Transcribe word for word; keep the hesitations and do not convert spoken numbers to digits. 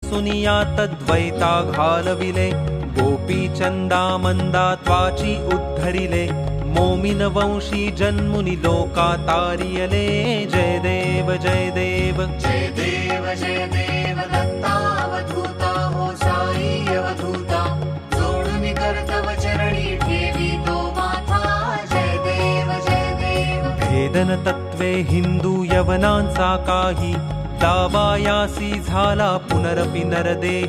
सुनिया तद्वैता घालविले गोपी चंदा मंदा त्वाची उद्धरिले मोमिन वंशी जन्मुनि लोका तारियले जय देव जय देव जय देव जय देव दत्तावधूता हो साई अवधूता जोडुनि कर्तव चरणी ठेवी तो माथा जय देव जय देव भेदन तत्वे हिंदू यवनांचा काही दावायासी झाला पुनरपि नरदेही